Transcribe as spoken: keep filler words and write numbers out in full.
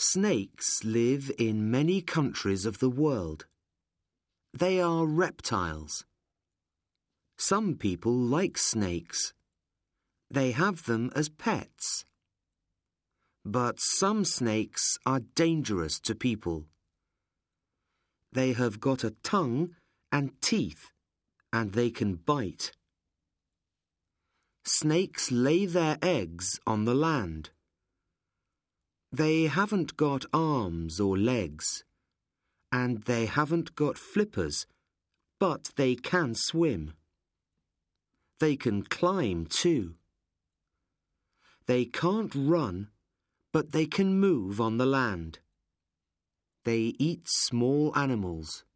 Snakes live in many countries of the world. They are reptiles. Some people like snakes. They have them as pets. But some snakes are dangerous to people. They have got a tongue and teeth, and they can bite. Snakes lay their eggs on the land. They haven't got arms or legs, and they haven't got flippers, but they can swim. They can climb too. They can't run, but they can move on the land. They eat small animals.